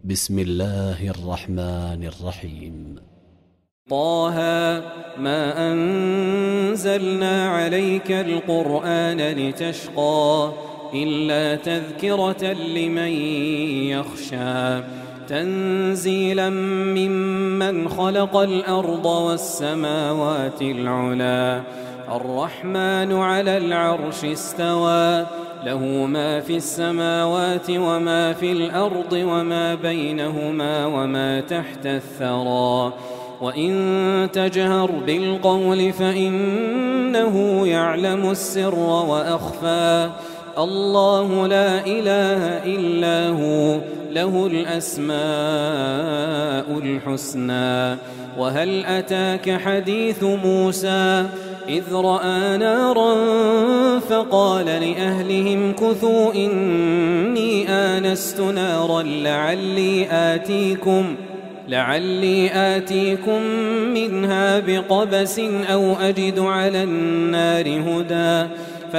بسم الله الرحمن الرحيم. طه ما أنزلنا عليك القرآن لتشقى إلا تذكرة لمن يخشى تنزيلا ممن خلق الأرض والسماوات العلى الرحمن على العرش استوى له ما في السماوات وما في الأرض وما بينهما وما تحت الثرى وإن تجهر بالقول فإنه يعلم السر وأخفى الله لا إله إلا هو له الأسماء الحسنى وهل أتاك حديث موسى إذ رأى نارا فقال لأهلهم كثوا إني آنست نارا لعلي آتيكم منها بقبس أو أجد على النار هدى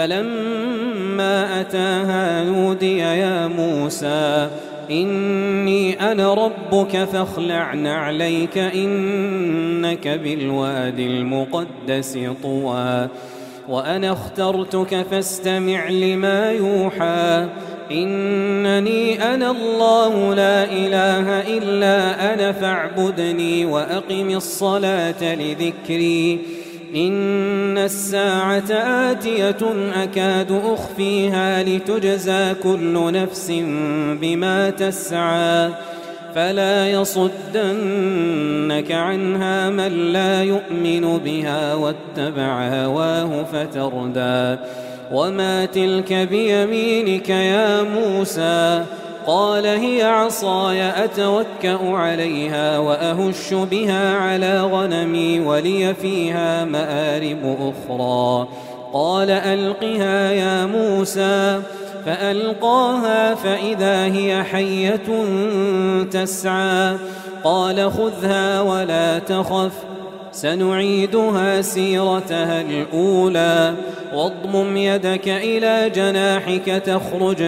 فلما أتاها نودي يا موسى إني أنا ربك فاخلع نعليك إنك بالوادي المقدس طوى وأنا اخترتك فاستمع لما يوحى إنني أنا الله لا إله إلا أنا فاعبدني وأقم الصلاة لذكري إن الساعة آتية أكاد أخفيها لتجزى كل نفس بما تسعى فلا يصدنك عنها من لا يؤمن بها واتبع هواه فتردى وما تلك بيمينك يا موسى قال هي عصاي أتوكأ عليها وأهش بها على غنمي ولي فيها مآرب أخرى قال ألقها يا موسى فألقاها فإذا هي حية تسعى قال خذها ولا تخف سنعيدها سيرتها الأولى واضمم يدك إلى جناحك تخرج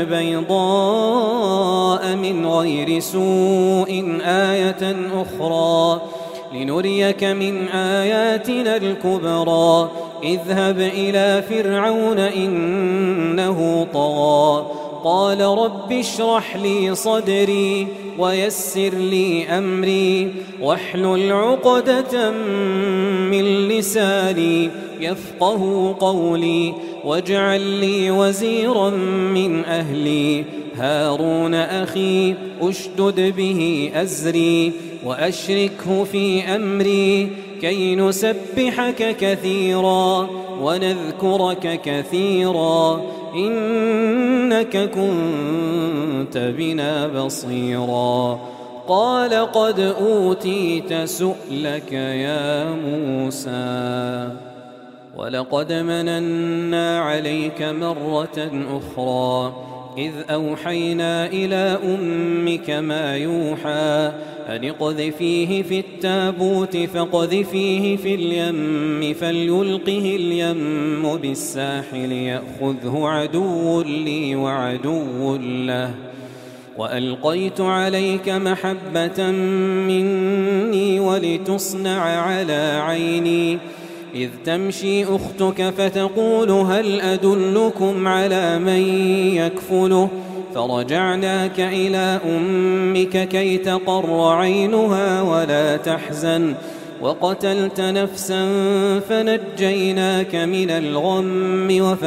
بيضاء من غير سوء آية أخرى لنريك من آياتنا الكبرى اذهب إلى فرعون إنه طغى قال رب اشرح لي صدري ويسر لي أمري واحلل عقدة من لساني يفقه قولي واجعل لي وزيرا من أهلي هارون أخي أشدد به أزري وأشركه في أمري كي نسبحك كثيرا ونذكرك كثيرا إنك كنت بنا بصيرا قال قد أوتيت سؤلك يا موسى ولقد مننا عليك مرة أخرى إذ أوحينا إلى أمك ما يوحى أن اقذفيه في التابوت فاقذفيه في اليم فليلقه اليم بالساحل يأخذه عدو لي وعدو له وألقيت عليك محبة مني ولتصنع على عيني إذ تمشي أختك فتقول هل أدلكم على من يكفله فرجعناك إلى أمك كي تقر عينها ولا تحزن وقتلت نفسا فنجيناك من الغم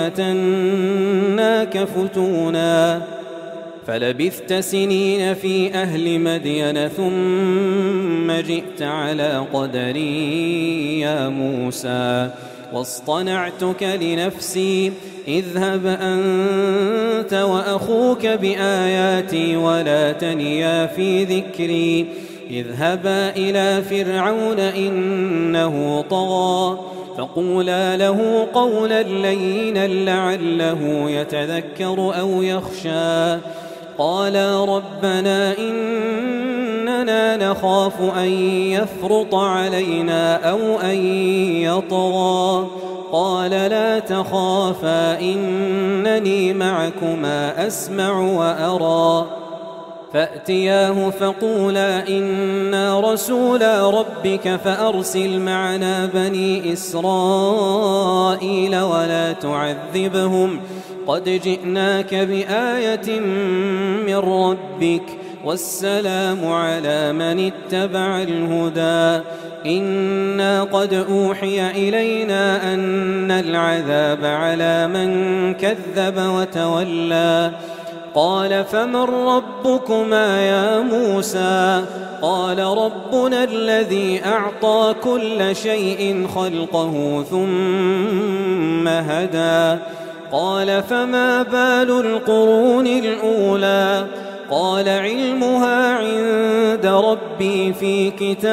وفتناك فتونا فلبثت سنين في أهل مدين ثم جئت على قدري يا موسى واصطنعتك لنفسي اذهب أنت وأخوك بآياتي ولا تنيا في ذكري اذهبا إلى فرعون إنه طغى فقولا له قولا لينا لعله يتذكر أو يخشى قالا ربنا إننا نخاف أن يفرط علينا أو أن يطغى قال لا تخافا إنني معكما أسمع وأرى فأتياه فقولا إنا رسولا ربك فأرسل معنا بني إسرائيل ولا تعذبهم قد جئناك بآية من ربك والسلام على من اتبع الهدى إنا قد أوحي إلينا أن العذاب على من كذب وتولى قال فمن ربكما يا موسى قال ربنا الذي أعطى كل شيء خلقه ثم هدى قال فما بال القرون الأولى قال علمها عند ربي في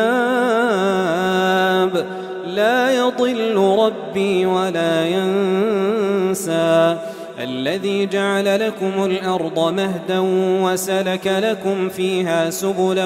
كتاب لا يضل ربي ولا ينسى الذي جعل لكم الأرض مهدا وسلك لكم فيها سبلا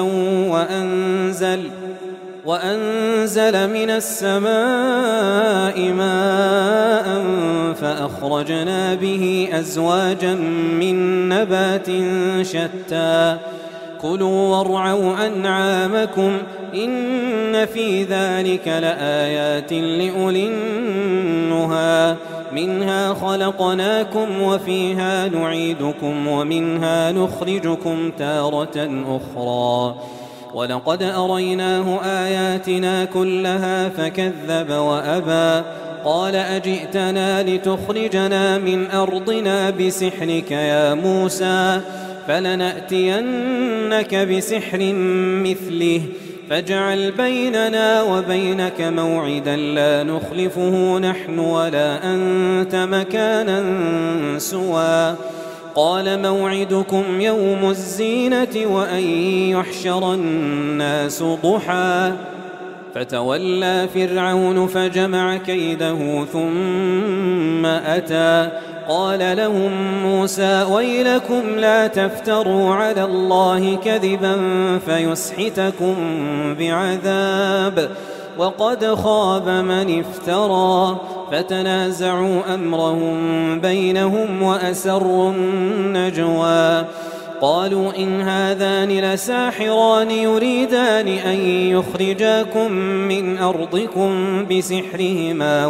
وأنزل من السماء ماء فأخرجنا به أزواجا من نبات شتى كلوا وارعوا أنعامكم إن في ذلك لآيات لأولي النهى منها خلقناكم وفيها نعيدكم ومنها نخرجكم تارة أخرى ولقد أريناه آياتنا كلها فكذب وأبى قال أجئتنا لتخرجنا من أرضنا بسحرك يا موسى فلنأتينك بسحر مثله فاجعل بيننا وبينك موعدا لا نخلفه نحن ولا أنت مكانا سوى قال موعدكم يوم الزينة وأن يحشر الناس ضحى فتولى فرعون فجمع كيده ثم أتى قال لهم موسى ويلكم لا تفتروا على الله كذبا فيسحتكم بعذاب وقد خاب من افترى فتنازعوا أمرهم بينهم وأسروا النجوى قالوا إن هذان لساحران يريدان أن يخرجاكم من أرضكم بسحرهما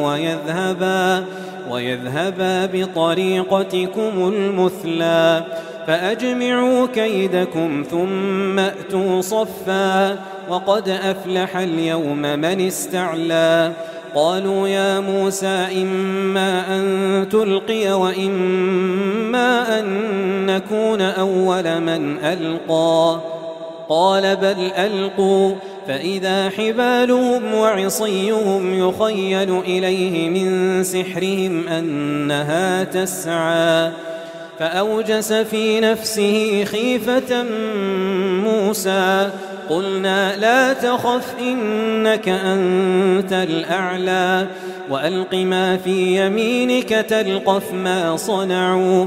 ويذهبا بطريقتكم المثلى فأجمعوا كيدكم ثم أتوا صفا وقد أفلح اليوم من استعلى قالوا يا موسى إما أن تلقي وإما أن نكون أول من ألقى قال بل ألقوا فإذا حبالهم وعصيهم يخيل إليه من سحرهم أنها تسعى فأوجس في نفسه خيفة موسى قلنا لا تخف إنك أنت الأعلى وألق ما في يمينك تلقف ما صنعوا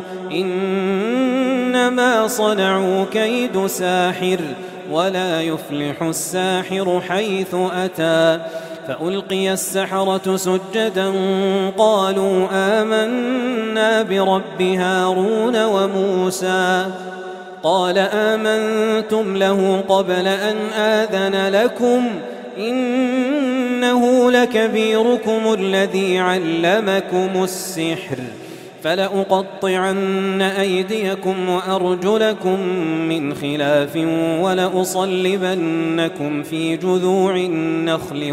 إنما صنعوا كيد ساحر ولا يفلح الساحر حيث أتى فألقي السحرة سجدا قالوا آمنا برب هارون وموسى قال آمنتم له قبل أن آذن لكم إنه لكبيركم الذي علمكم السحر فلأقطعن أيديكم وأرجلكم من خلاف ولأصلبنكم في جذوع النخل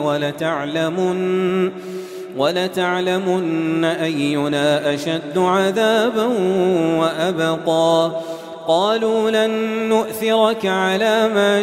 ولتعلمن أينا أشد عذابا وأبقى قالوا لن نؤثرك على ما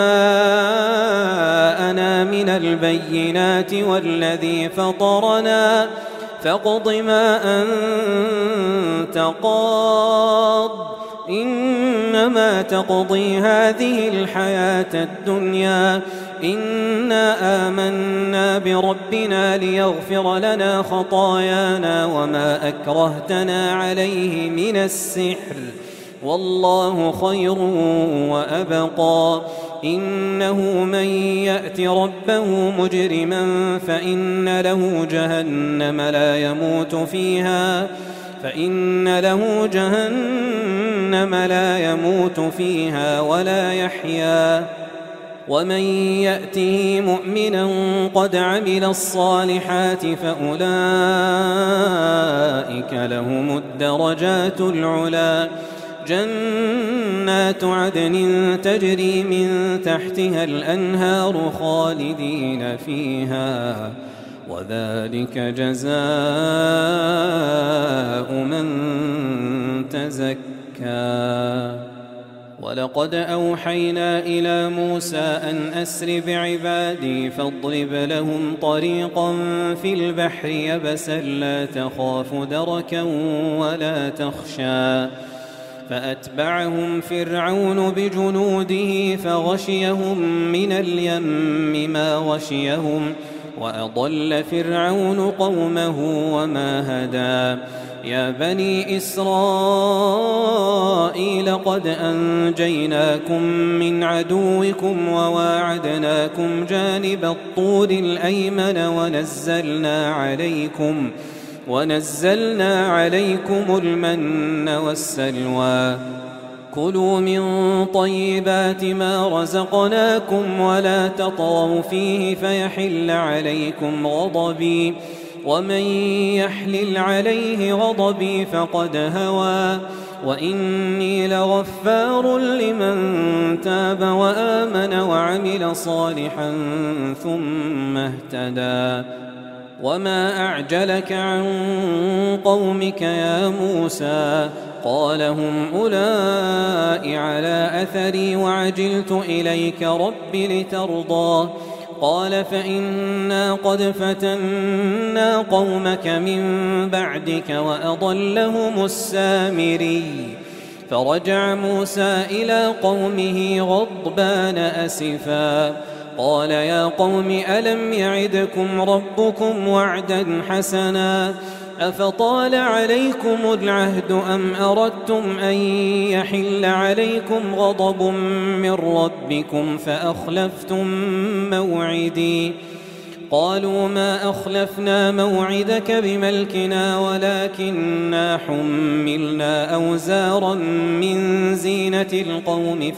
جاءنا من البينات والذي فطرنا فاقض ما أنت قاض إنما تقضي هذه الحياة الدنيا إنا آمنا بربنا ليغفر لنا خطايانا وما أكرهتنا عليه من السحر والله خير وأبقى إنه من يأت ربه مجرما فإن له جهنم لا يموت فيها فإن له جهنم لا يموت فيها ولا يحيا ومن يأته مؤمنا قد عمل الصالحات فأولئك لهم الدرجات العلى جنات عدن تجري من تحتها الأنهار خالدين فيها وذلك جزاء من تزكى. ولقد أوحينا إلى موسى أن أسر بعبادي فاضرب لهم طريقا في البحر يبسا لا تخاف دركا ولا تخشى فأتبعهم فرعون بجنوده فغشيهم من اليم ما غشيهم وأضل فرعون قومه وما هدى. يا بني إسرائيل قد أنجيناكم من عدوكم وواعدناكم جانب الطور الأيمن ونزلنا عليكم المن والسلوى كلوا من طيبات ما رزقناكم ولا تطغوا فيه فيحل عليكم غضبي ومن يحلل عليه غضبي فقد هوى وإني لغفار لمن تاب وآمن وعمل صالحا ثم اهتدى. وما أعجلك عن قومك يا موسى قال هم أولئك على أثري وعجلت إليك رب لترضى قال فإنا قد فتنا قومك من بعدك وأضلهم السامري. فرجع موسى إلى قومه غضبان أسفا قال يا قوم ألم يعدكم ربكم وعدا حسنا أفطال عليكم العهد أم أردتم أن يحل عليكم غضب من ربكم فأخلفتم موعدي قالوا ما أخلفنا موعدك بملكنا ولكننا حملنا أوزارا من زينة القوم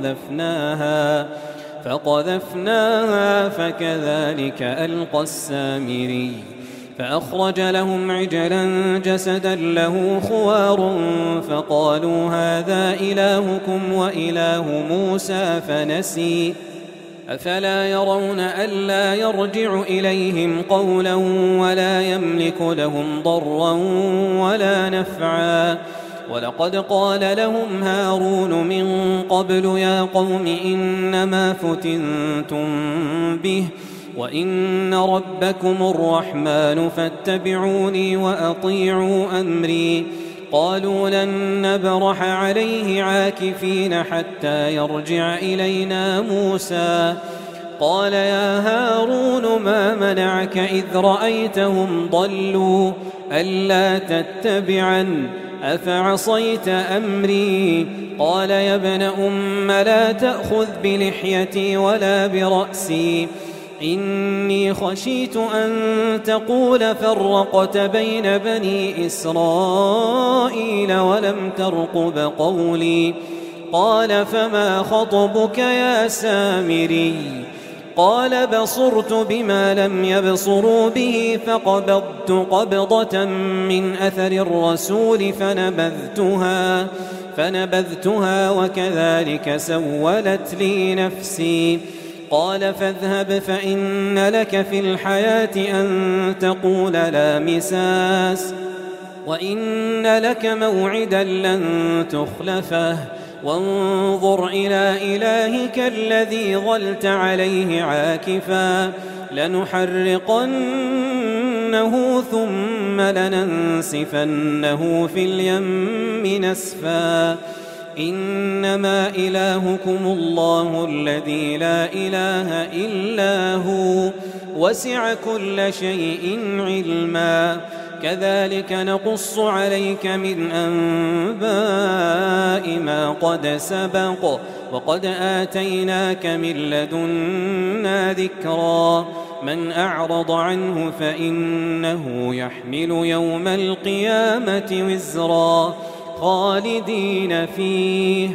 فقذفناها فكذلك ألقى السامري فأخرج لهم عجلا جسدا له خوار فقالوا هذا إلهكم وإله موسى فنسي أفلا يرون ألا يرجع إليهم قولا ولا يملك لهم ضرا ولا نفعا. ولقد قال لهم هارون من قبل يا قوم إنما فتنتم به وإن ربكم الرحمن فاتبعوني وأطيعوا أمري قالوا لن نبرح عليه عاكفين حتى يرجع إلينا موسى قال يا هارون ما منعك إذ رأيتهم ضلوا ألا تتبعن أفعصيت أمري قال يا ابن أم لا تأخذ بلحيتي ولا برأسي إني خشيت أن تقول فرقت بين بني إسرائيل ولم ترقب قولي قال فما خطبك يا سامري قال بصرت بما لم يبصروا به فقبضت قبضة من أثر الرسول فنبذتها وكذلك سولت لي نفسي قال فاذهب فإن لك في الحياة أن تقول لا مساس وإن لك موعدا لن تخلفه وانظر إلى إلهك الذي ظلت عليه عاكفا لنحرقنه ثم لننسفنه في اليم نسفا إنما إلهكم الله الذي لا إله إلا هو وسع كل شيء علما كذلك نقص عليك من أنباء ما قد سبق وقد آتيناك من لدنا ذكرا من أعرض عنه فإنه يحمل يوم القيامة وزرا خالدين فيه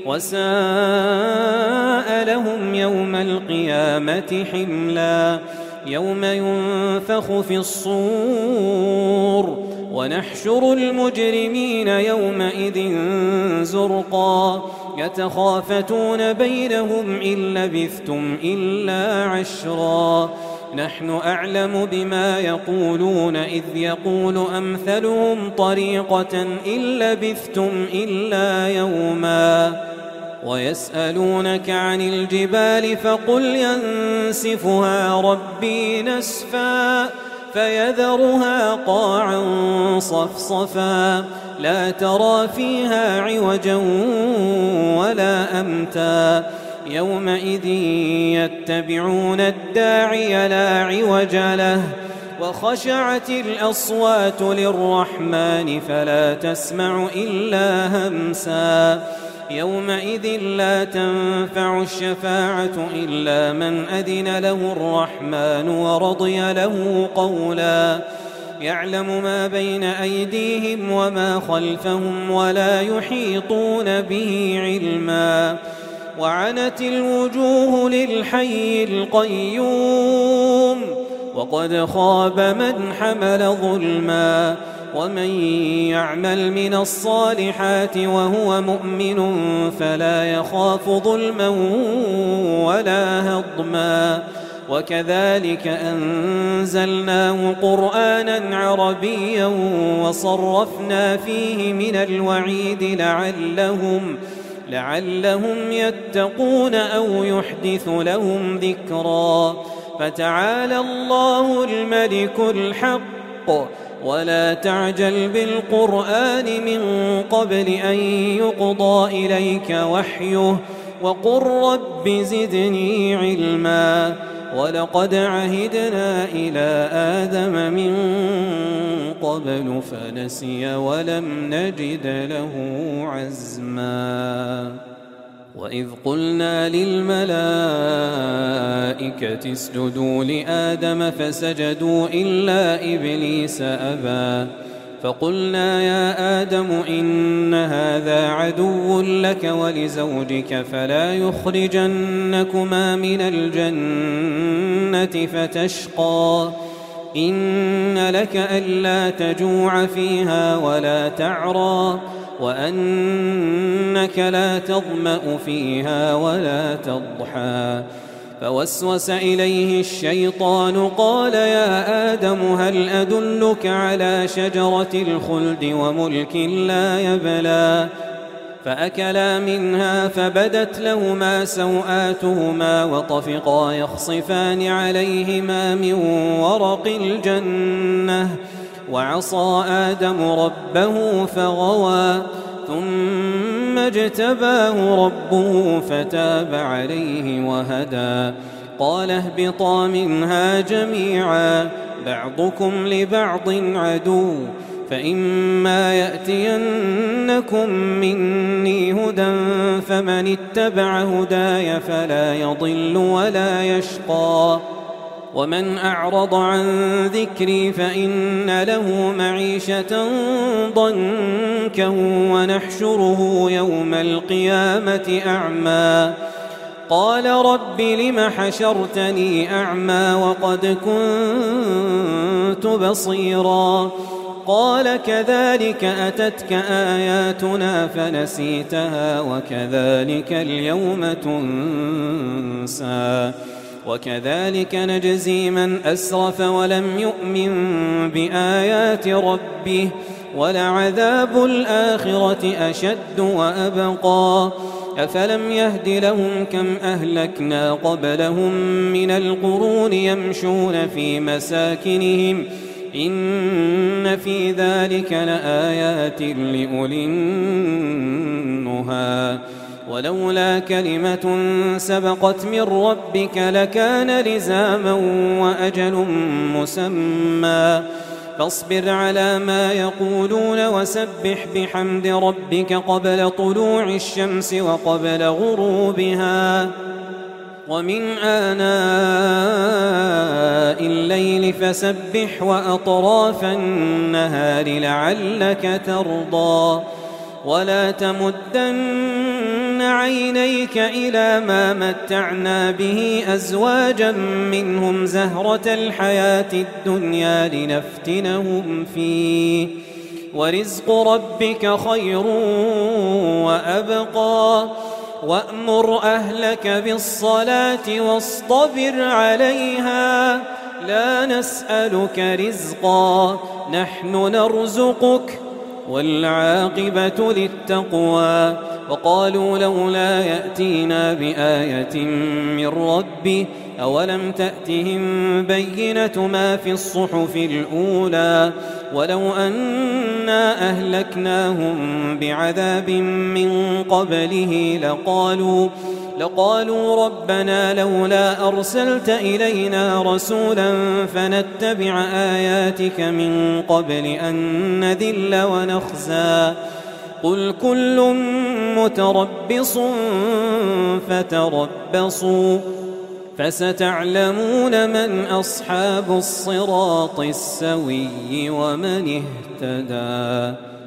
وساء لهم يوم القيامة حملا يوم ينفخ في الصور ونحشر المجرمين يومئذ زرقا يتخافتون بينهم إن لبثتم إلا عشرا نحن أعلم بما يقولون إذ يقول أمثلهم طريقة إن لبثتم إلا يوما ويسألونك عن الجبال فقل ينسفها ربي نسفا فيذرها قاعا صفصفا لا ترى فيها عوجا ولا أمتا يومئذ يتبعون الداعي لا عوج له وخشعت الأصوات للرحمن فلا تسمع إلا همسا يومئذ لا تنفع الشفاعة إلا من أذن له الرحمن ورضي له قولا يعلم ما بين أيديهم وما خلفهم ولا يحيطون به علما وعنت الوجوه للحي القيوم وقد خاب من حمل ظلما ومن يعمل من الصالحات وهو مؤمن فلا يخاف ظلما ولا هضما وكذلك أنزلناه قرآنا عربيا وصرفنا فيه من الوعيد لعلهم يتقون أو يحدث لهم ذكرا فتعالى الله الملك الحق ولا تعجل بالقرآن من قبل أن يقضى إليك وحيه وقل رب زدني علما ولقد عهدنا إلى آدم من قبل فنسي ولم نجد له عزما وإذ قلنا للملائكة اسجدوا لآدم فسجدوا إلا إبليس أبى فقلنا يا آدم إن هذا عدو لك ولزوجك فلا يخرجنكما من الجنة فتشقى إن لك ألا تجوع فيها ولا تعرى وأنك لا تظمأ فيها ولا تضحى فوسوس إليه الشيطان قال يا آدم هل أدلك على شجرة الخلد وملك لا يبلى فأكلا منها فبدت لهما سوآتهما وطفقا يخصفان عليهما من ورق الجنة وعصى آدم ربه فغوى ثم اجتباه ربه فتاب عليه وهدى قال اهبطا منها جميعا بعضكم لبعض عدو فإما يأتينكم مني هدى فمن اتبع هداي فلا يضل ولا يشقى ومن أعرض عن ذكري فإن له معيشة ضنكا ونحشره يوم القيامة أعمى قال رب لم حشرتني أعمى وقد كنت بصيرا قال كذلك أتتك آياتنا فنسيتها وكذلك اليوم تنسى وكذلك نجزي من أسرف ولم يؤمن بآيات ربه ولعذاب الآخرة أشد وأبقى أفلم يهد لهم كم أهلكنا قبلهم من القرون يمشون في مساكنهم إن في ذلك لآيات لأولي النهى ولولا كلمة سبقت من ربك لكان لزاما وأجل مسمى فاصبر على ما يقولون وسبح بحمد ربك قبل طلوع الشمس وقبل غروبها ومن آناء الليل فسبح وأطراف النهار لعلك ترضى ولا تمدن عينيك إلى ما متعنا به أزواجا منهم زهرة الحياة الدنيا لنفتنهم فيه ورزق ربك خير وأبقى وأمر أهلك بالصلاة واصطبر عليها لا نسألك رزقا نحن نرزقك والعاقبة للتقوى وقالوا لولا يأتينا بآية من ربه أولم تأتهم بينة ما في الصحف الأولى ولو أنا أهلكناهم بعذاب من قبله لقالوا ربنا لولا أرسلت إلينا رسولا فنتبع آياتك من قبل أن نذل ونخزى قل كل متربص فتربصوا فستعلمون من أصحاب الصراط السوي ومن اهتدى.